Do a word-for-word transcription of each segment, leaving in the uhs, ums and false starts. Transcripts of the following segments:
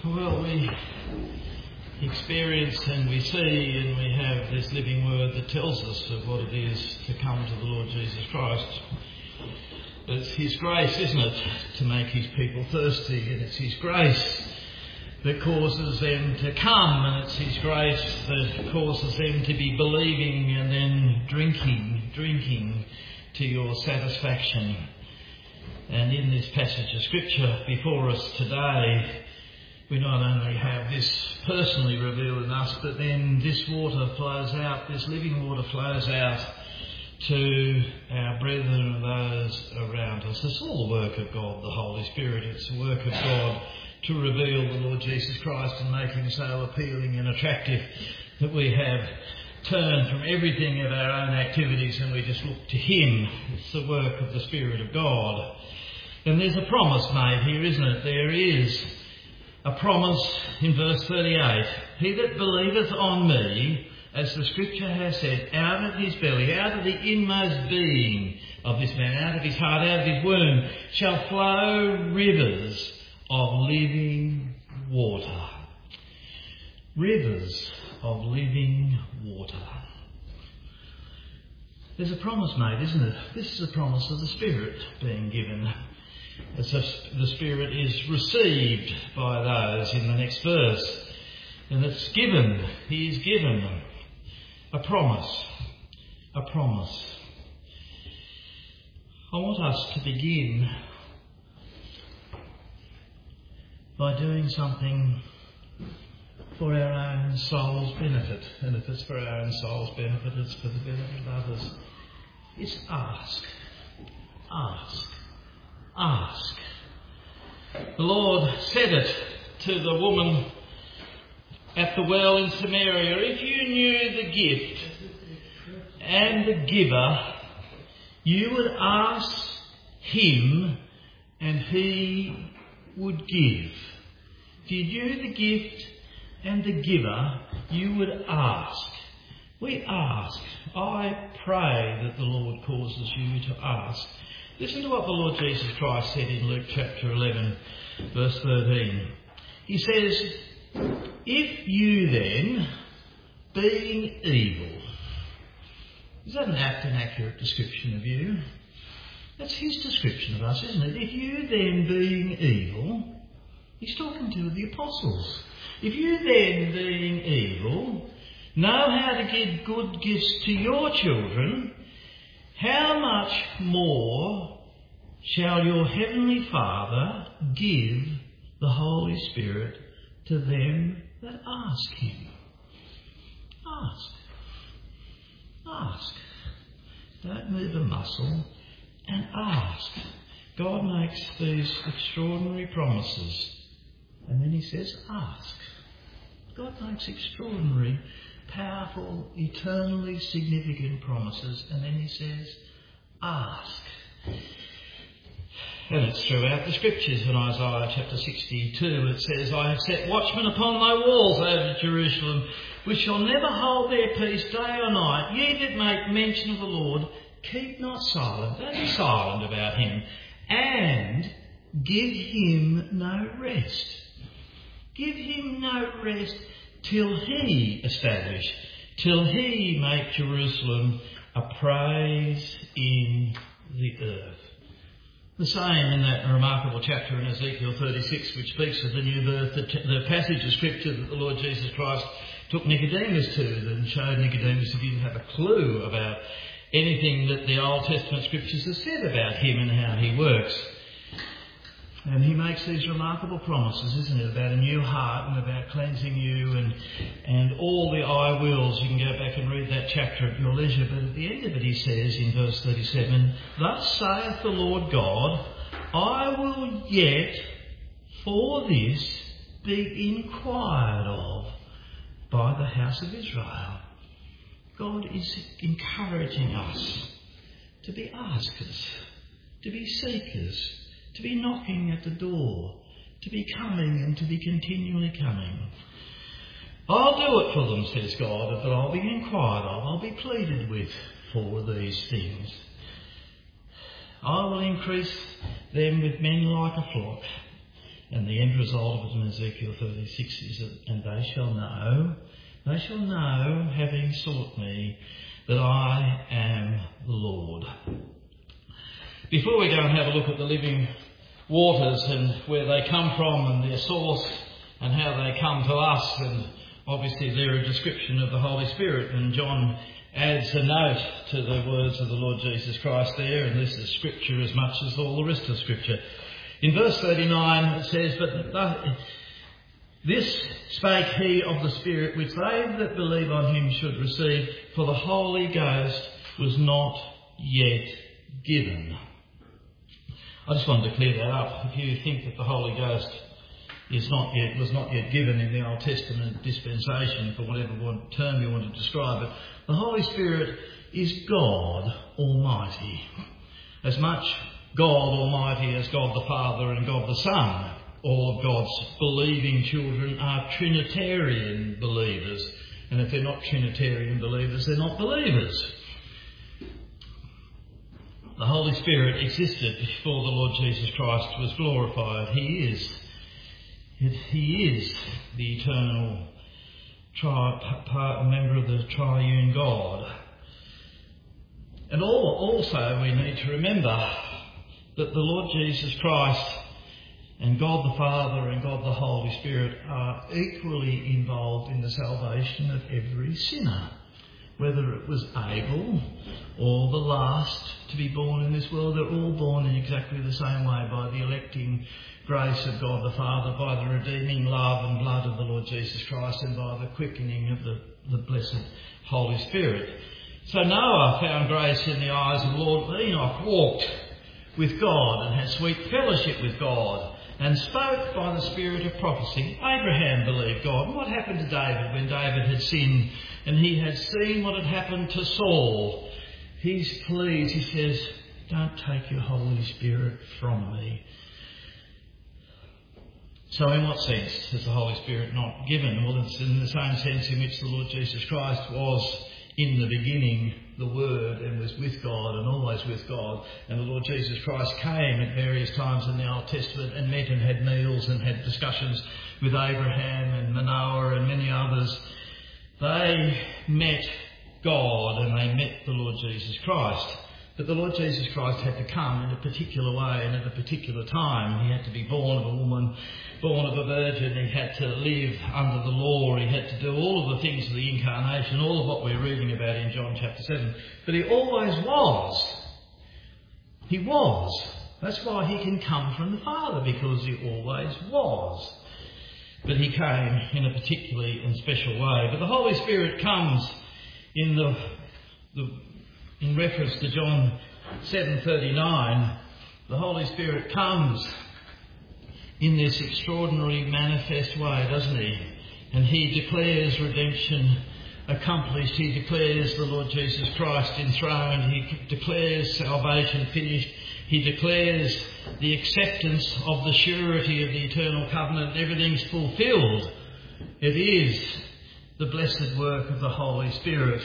Well, we experience and we see and we have this living word that tells us of what it is to come to the Lord Jesus Christ. It's His grace, isn't it, to make His people thirsty, and it's His grace that causes them to come, and it's His grace that causes them to be believing and then drinking, drinking to your satisfaction. And in this passage of Scripture before us today, we not only have this personally revealed in us, but then this water flows out, this living water flows out to our brethren and those around us. It's all the work of God, the Holy Spirit. It's the work of God to reveal the Lord Jesus Christ and make Him so appealing and attractive that we have turned from everything of our own activities and we just look to Him. It's the work of the Spirit of God. And there's a promise made here, isn't it? There is a promise in verse thirty-eight. He that believeth on me, as the Scripture has said, out of his belly, out of the inmost being of this man, out of his heart, out of his womb, shall flow rivers of living water. Rivers of living water. There's a promise made, isn't it? This is a promise of the Spirit being given, as the Spirit is received by those in the next verse. And it's given, He is given a promise, a promise. I want us to begin by doing something for our own soul's benefit. And if it's for our own soul's benefit, it's for the benefit of others. It's ask, ask. Ask. The Lord said it to the woman at the well in Samaria. If you knew the gift and the giver, you would ask Him and He would give. If you knew the gift and the giver, you would ask. We ask. I pray that the Lord causes you to ask. Listen to what the Lord Jesus Christ said in Luke chapter eleven, verse thirteen. He says, if you then, being evil... Is that an apt and accurate description of you? That's His description of us, isn't it? If you then, being evil... He's talking to the apostles. If you then, being evil, know how to give good gifts to your children, how much more shall your Heavenly Father give the Holy Spirit to them that ask Him? Ask. Ask. Don't move a muscle and ask. God makes these extraordinary promises. And then He says, ask. God makes extraordinary, powerful, eternally significant promises, and then He says, ask. And it's throughout the Scriptures. In Isaiah chapter sixty-two it says, I have set watchmen upon thy walls over Jerusalem, which shall never hold their peace day or night. Ye that make mention of the Lord, keep not silent. Don't be silent about Him. And give Him no rest. Give Him no rest till He establish, till He make Jerusalem a praise in the earth. The same in that remarkable chapter in Ezekiel thirty-six, which speaks of the new birth, the, the passage of Scripture that the Lord Jesus Christ took Nicodemus to and showed Nicodemus he didn't have a clue about anything that the Old Testament Scriptures have said about Him and how He works. And He makes these remarkable promises, isn't it, about a new heart and about cleansing you and and all the I wills. You can go back and read that chapter at your leisure. But at the end of it He says in verse thirty-seven, thus saith the Lord God, I will yet for this be inquired of by the house of Israel. God is encouraging us to be askers, to be seekers, to be knocking at the door, to be coming and to be continually coming. I'll do it for them, says God, but I'll be inquired of, I'll be pleaded with for these things. I will increase them with men like a flock, And the end result of it in Ezekiel thirty-six is that, and they shall know, they shall know, having sought me, that I am the Lord. Before we go and have a look at the living waters and where they come from and their source and how they come to us, and obviously they're a description of the Holy Spirit, and John adds a note to the words of the Lord Jesus Christ there, and this is Scripture as much as all the rest of Scripture. In verse thirty-nine it says, But this spake he of the Spirit which they that believe on him should receive, for the Holy Ghost was not yet given. I just wanted to clear that up. If you think that the Holy Ghost is not yet, was not yet given in the Old Testament dispensation, for whatever term you want to describe it, the Holy Spirit is God Almighty. As much God Almighty as God the Father and God the Son. All of God's believing children are Trinitarian believers. And if they're not Trinitarian believers, they're not believers. The Holy Spirit existed before the Lord Jesus Christ was glorified. He is. He is the eternal tri- part, member of the triune God. And all, also we need to remember that the Lord Jesus Christ and God the Father and God the Holy Spirit are equally involved in the salvation of every sinner. Whether it was Abel or the last to be born in this world, they're all born in exactly the same way, by the electing grace of God the Father, by the redeeming love and blood of the Lord Jesus Christ, and by the quickening of the, the blessed Holy Spirit. So Noah found grace in the eyes of the Lord. Enoch walked with God and had sweet fellowship with God and spoke by the spirit of prophecy. Abraham believed God. And what happened to David when David had sinned and he had seen what had happened to Saul? He's pleased. He says, don't take your Holy Spirit from me. So in what sense is the Holy Spirit not given? Well, it's in the same sense in which the Lord Jesus Christ was in the beginning the Word, and was with God and always with God. And the Lord Jesus Christ came at various times in the Old Testament and met and had meals and had discussions with Abraham and Manoah and many others. They met God and they met the Lord Jesus Christ. But the Lord Jesus Christ had to come in a particular way and at a particular time. He had to be born of a woman, born of a virgin. He had to live under the law. He had to do all of the things of the incarnation, all of what we're reading about in John chapter seven. But he always was. He was. That's why he can come from the Father, because he always was. But he came in a particularly and special way. But the Holy Spirit comes in the... the In reference to John seven thirty-nine, the Holy Spirit comes in this extraordinary manifest way, doesn't he? And he declares redemption accomplished. He declares the Lord Jesus Christ enthroned. He declares salvation finished. He declares the acceptance of the surety of the eternal covenant. Everything's fulfilled. It is the blessed work of the Holy Spirit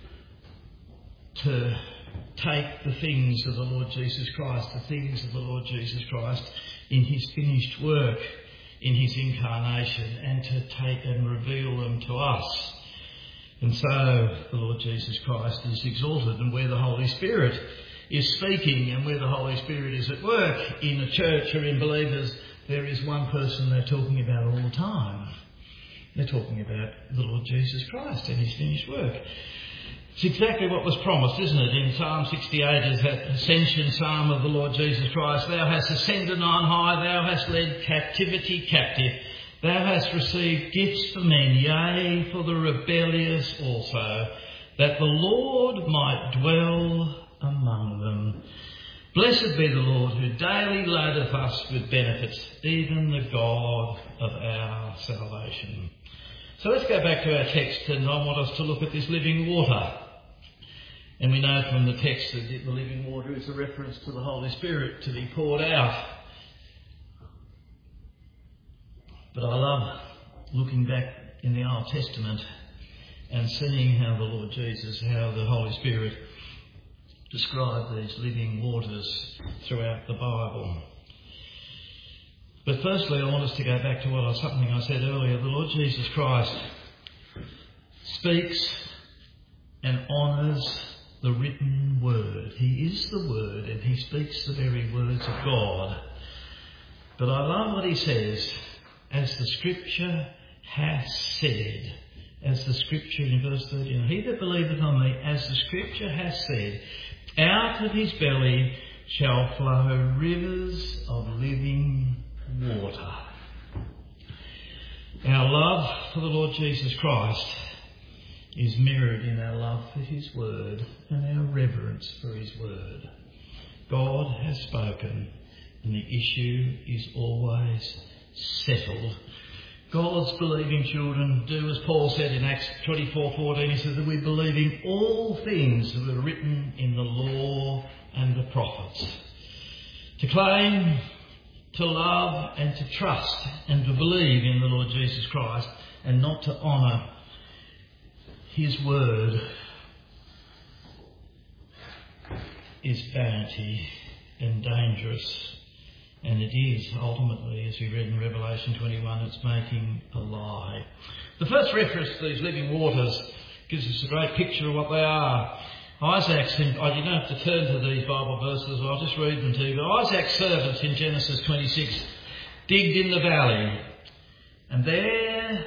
to take the things of the Lord Jesus Christ, the things of the Lord Jesus Christ in his finished work, in his incarnation, and to take and reveal them to us. And so the Lord Jesus Christ is exalted, and where the Holy Spirit is speaking and where the Holy Spirit is at work in a church or in believers, there is one person they're talking about all the time. They're talking about the Lord Jesus Christ and his finished work. It's exactly what was promised, isn't it? In Psalm sixty-eight is that ascension psalm of the Lord Jesus Christ. Thou hast ascended on high, thou hast led captivity captive. Thou hast received gifts for men, yea, for the rebellious also, that the Lord might dwell among them. Blessed be the Lord, who daily loadeth us with benefits, even the God of our salvation. So let's go back to our text, and I want us to look at this living water. And we know from the text that the living water is a reference to the Holy Spirit to be poured out. But I love looking back in the Old Testament and seeing how the Lord Jesus, how the Holy Spirit described these living waters throughout the Bible. But firstly, I want us to go back to what I, something I said earlier. The Lord Jesus Christ speaks and honours the written word. He is the word, and he speaks the very words of God. But I love what he says, as the scripture hath said. As the scripture in verse thirteen, he that believeth on me, as the scripture hath said, out of his belly shall flow rivers of living water. Our love for the Lord Jesus Christ is mirrored in our love for his word and our reverence for his word. God has spoken, and the issue is always settled. God's believing children do as Paul said in Acts twenty-four fourteen. He says that we believe in all things that were written in the law and the prophets. To claim, to love and to trust and to believe in the Lord Jesus Christ and not to honour his word is vanity and dangerous. And it is, ultimately, as we read in Revelation twenty-one, it's making a lie. The first reference to these living waters gives us a great picture of what they are. Isaac's, in, oh, you don't have to turn to these Bible verses, I'll just read them to you. But Isaac's servants in Genesis twenty-six digged in the valley, and there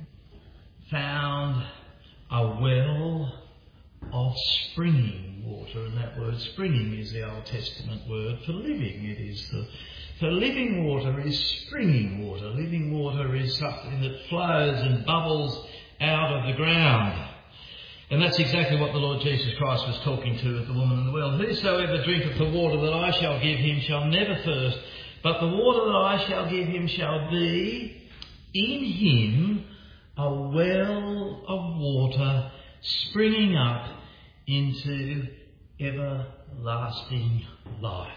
found a well of springing water. And that word springing is the Old Testament word for living. It is the So living water is springing water. Living water is something that flows and bubbles out of the ground. And that's exactly what the Lord Jesus Christ was talking to at the woman in the well. Whosoever drinketh the water that I shall give him shall never thirst, but the water that I shall give him shall be in him a well of water springing up into everlasting life.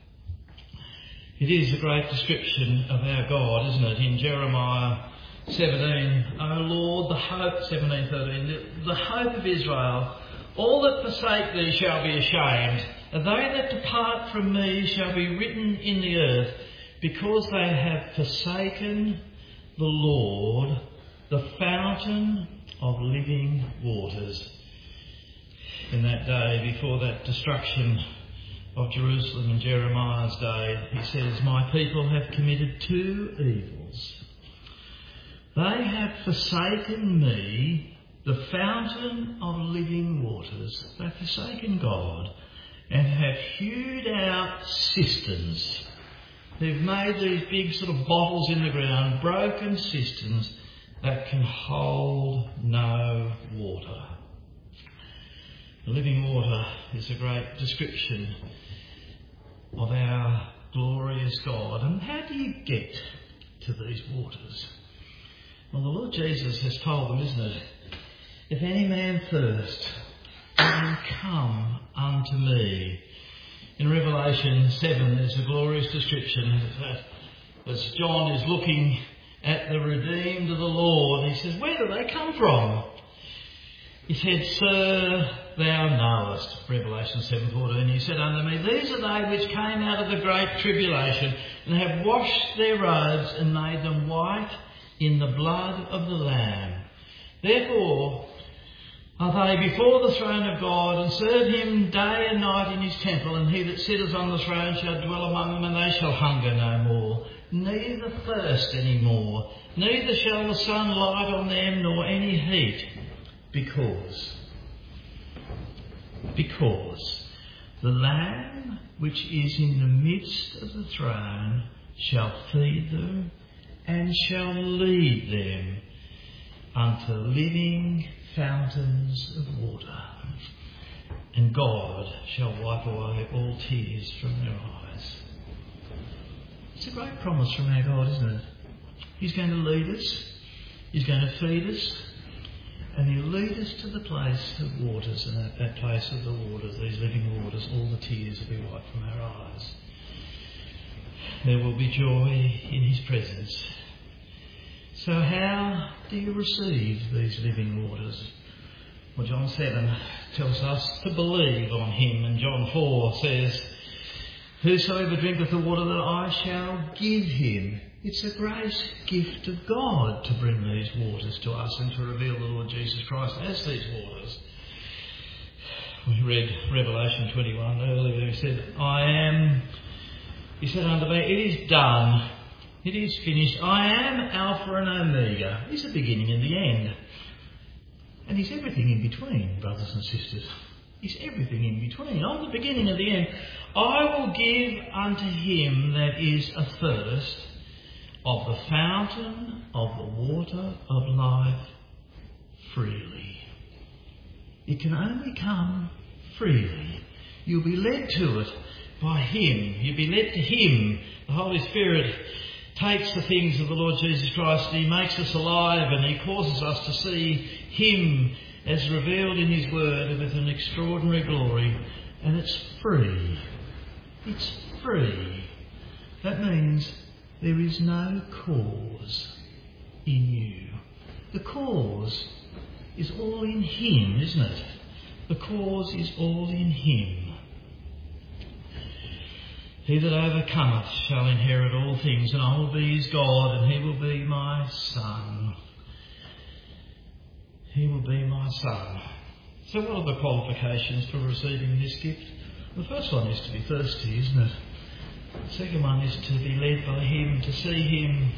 It is a great description of our God, isn't it? In Jeremiah seventeen, O Lord, the hope, seventeen thirteen, the, the hope of Israel, all that forsake thee shall be ashamed, and they that depart from me shall be written in the earth, because they have forsaken the Lord, the fountain of living waters. In that day, before that destruction of Jerusalem in Jeremiah's day, he says, my people have committed two evils. They have forsaken me, the fountain of living waters. They've forsaken God and have hewed out cisterns. They've made these big sort of bottles in the ground, broken cisterns that can hold no water. The living water is a great description of our glorious God. And how do you get to these waters? Well, the Lord Jesus has told them, isn't it? If any man thirst, let him come unto me. In Revelation seven, there's a glorious description that as John is looking at the redeemed of the Lord, he says, where do they come from? He said, Sir, thou knowest. Revelation seven fourteen. He said unto me, these are they which came out of the great tribulation, and have washed their robes and made them white in the blood of the Lamb. Therefore are they before the throne of God, and serve him day and night in his temple, and he that sitteth on the throne shall dwell among them, and they shall hunger no more, neither thirst any more, neither shall the sun light on them, nor any heat, because, because the Lamb which is in the midst of the throne shall feed them, and shall lead them unto living fountains of water, and God shall wipe away all tears from their eyes. It's a great promise from our God, isn't it? He's going to lead us, he's going to feed us, and he'll lead us to the place of waters, and at that place of the waters, these living waters, all the tears will be wiped from our eyes. There will be joy in his presence. So how do you receive these living waters? Well, John seven tells us to believe on him, and John four says, Whosoever drinketh the water that I shall give him. It's a great gift of God to bring these waters to us and to reveal the Lord Jesus Christ as these waters. We read Revelation twenty-one earlier. He said, I am, he said unto me, it is done. It is finished. I am Alpha and Omega. He's the beginning and the end. And he's everything in between, brothers and sisters. He's everything in between. I'm the beginning and the end. I will give unto him that is athirst of the fountain of the water of life freely. It can only come freely. You'll be led to it by him. You'll be led to him. The Holy Spirit takes the things of the Lord Jesus Christ and he makes us alive and he causes us to see him as revealed in his word with an extraordinary glory, and it's free. It's free. That means there is no cause in you. The cause is all in him, isn't it? The cause is all in him. He that overcometh shall inherit all things, and I will be his God, and he will be my son. He will be my son. So what are the qualifications for receiving this gift? The first one is to be thirsty, isn't it? The second one is to be led by him, to see him.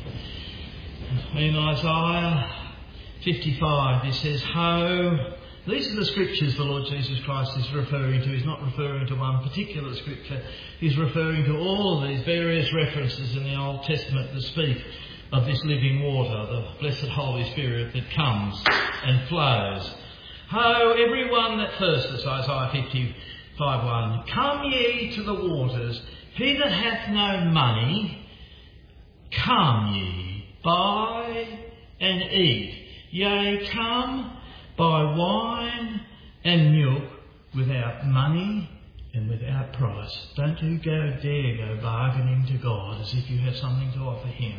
In Isaiah fifty-five, it says, Ho, these are the scriptures the Lord Jesus Christ is referring to. He's not referring to one particular scripture. He's referring to all of these various references in the Old Testament that speak of this living water, the blessed Holy Spirit that comes and flows. Ho, everyone that thirsteth, Isaiah fifty-five one, come ye to the waters. He that hath no money, come ye, buy and eat. Yea, come, buy wine and milk without money and without price. Don't you go dare go bargaining to God as if you have something to offer him.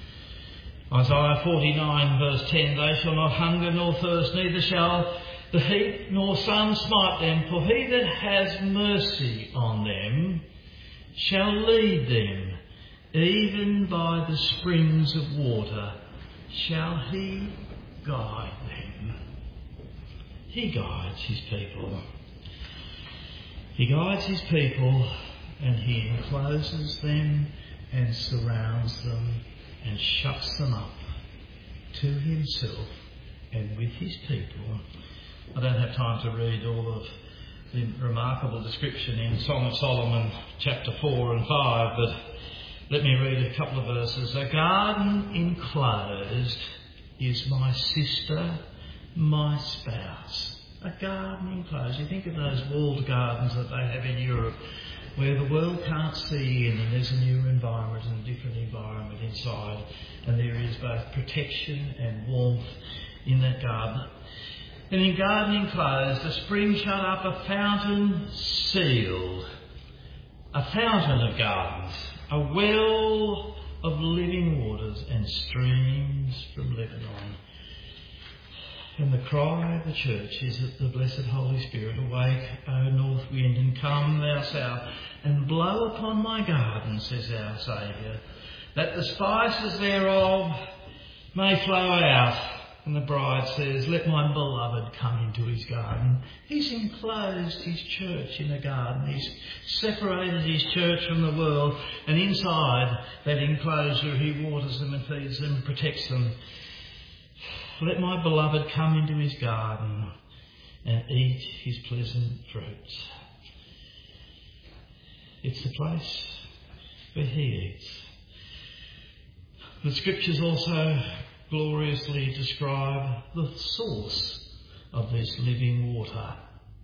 Isaiah forty-nine verse ten, they shall not hunger nor thirst, neither shall the heat nor sun smite them, for he that has mercy on them shall lead them, even by the springs of water shall he guide them. He guides his people. He guides his people and he encloses them and surrounds them and shuts them up to himself and with his people. I don't have time to read all of the remarkable description in Song of Solomon chapter four and five, but let me read a couple of verses. A garden enclosed is my sister, my spouse. A garden enclosed. You think of those walled gardens that they have in Europe where the world can't see in and there's a new environment and a different environment inside, and there is both protection and warmth in that garden. And in garden enclosed, a spring shut up, a fountain sealed, a fountain of gardens, a well of living waters and streams from Lebanon. And the cry of the church is that the blessed Holy Spirit, awake, O north wind, and come thou south, and blow upon my garden, says our Saviour, that the spices thereof may flow out. And the bride says, let my beloved come into his garden. He's enclosed his church in a garden. He's separated his church from the world, and inside that enclosure he waters them and feeds them and protects them. Let my beloved come into his garden and eat his pleasant fruits. It's the place where he eats. The scriptures also gloriously describe the source of this living water.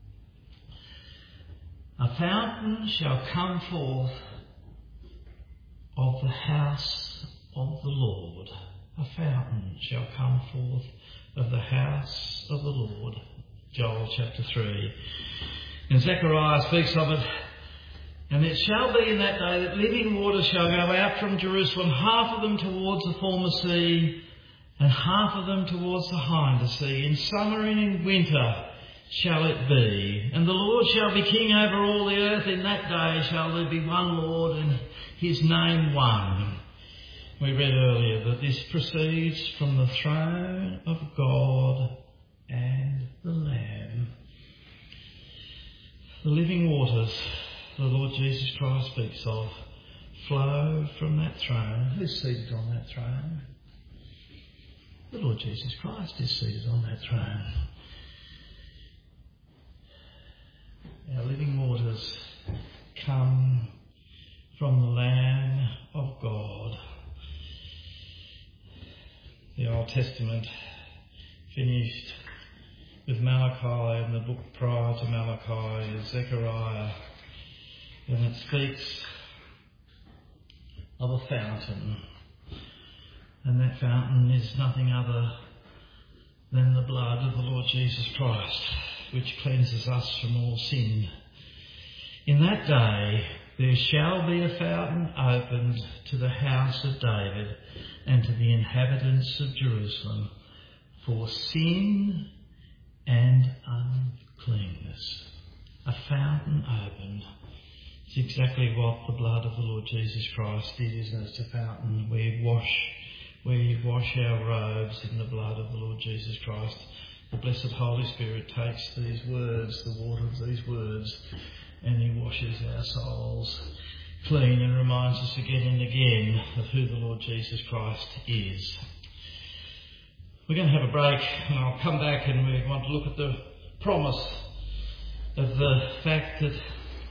A fountain shall come forth of the house of the Lord. A fountain shall come forth of the house of the Lord. Joel chapter three. And Zechariah speaks of it. And it shall be in that day that living waters shall go out from Jerusalem, half of them towards the former sea, and half of them towards the hinder sea. In summer and in winter shall it be. And the Lord shall be king over all the earth. In that day shall there be one Lord and his name one. We read earlier that this proceeds from the throne of God and the Lamb. The living waters the Lord Jesus Christ speaks of flow from that throne. Who's seated on that throne? The Lord Jesus Christ is seated on that throne. Our living waters come from the Lamb of God. The Old Testament finished with Malachi, and the book prior to Malachi is Zechariah, and it speaks of a fountain, and that fountain is nothing other than the blood of the Lord Jesus Christ, which cleanses us from all sin. In that day there shall be a fountain opened to the house of David and to the inhabitants of Jerusalem for sin and uncleanness. A fountain opened. It's exactly what the blood of the Lord Jesus Christ did, isn't it? It's a fountain. We wash, we wash our robes in the blood of the Lord Jesus Christ. The blessed Holy Spirit takes these words, the water of these words, and he washes our souls clean and reminds us again and again of who the Lord Jesus Christ is. We're going to have a break, and I'll come back, and we want to look at the promise of the fact that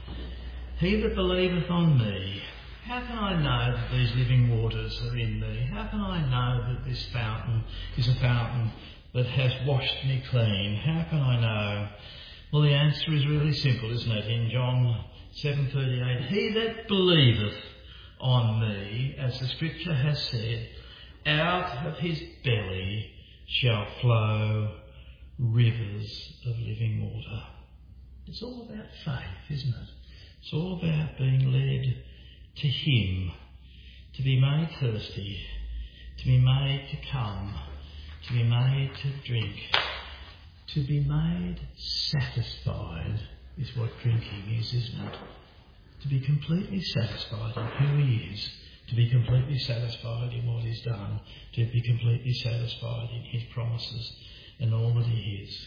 he that believeth on me, how can I know that these living waters are in me? How can I know that this fountain is a fountain that has washed me clean? How can I know? Well, the answer is really simple, isn't it? In John seven thirty-eight, he that believeth on me, as the scripture has said, out of his belly shall flow rivers of living water. It's all about faith, isn't it? It's all about being led to him, to be made thirsty, to be made to come, to be made to drink, to be made satisfied is what drinking is, isn't it? To be completely satisfied in who he is, to be completely satisfied in what he's done, to be completely satisfied in his promises and all that he is.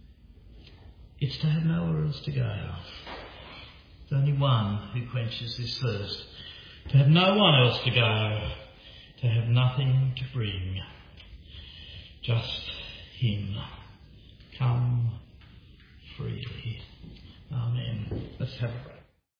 It's to have nowhere else to go. There's only one who quenches this thirst. To have no one else to go, to have nothing to bring, just him. Come freely. Amen. Let's have a break.